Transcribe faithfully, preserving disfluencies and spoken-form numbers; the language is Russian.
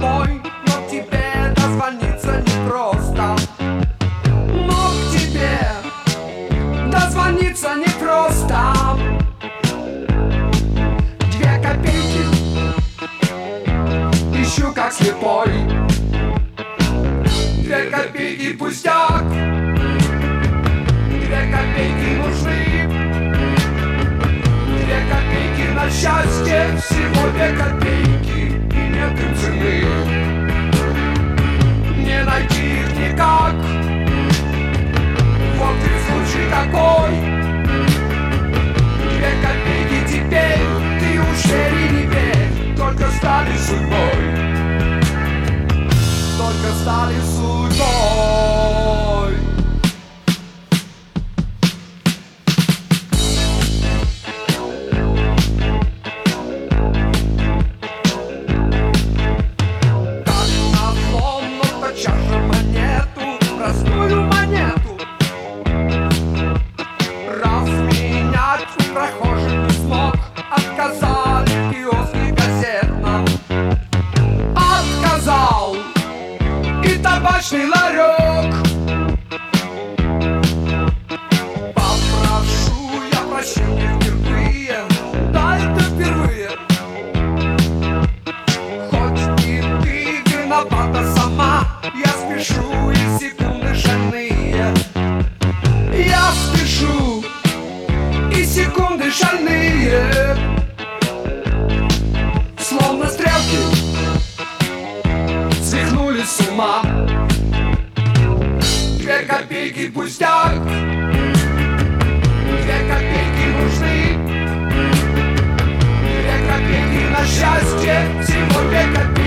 домой, но к тебе дозвониться непросто. Но к тебе дозвониться непросто. Две копейки ищу как слепой. Две копейки пустяк, две копейки нужны. Две копейки на счастье, всего две копейки, и нет им цены. Не найти их никак, вот и случай такой. Две копейки теперь, ты уж верь и не верь, только стали судьбой, только стали судьбой. Прохожий не смог, отказали в киоске газетном. Отказал и табачный ларек. Попрошу я прощения впервые, да это впервые. Хоть и ты виновата сама, я спешу и секунды шальные. Я спешу и секунды шальные, словно стрелки свихнулись с ума. Две копейки пустяк, две копейки нужны. Две копейки на счастье, всего две копейки.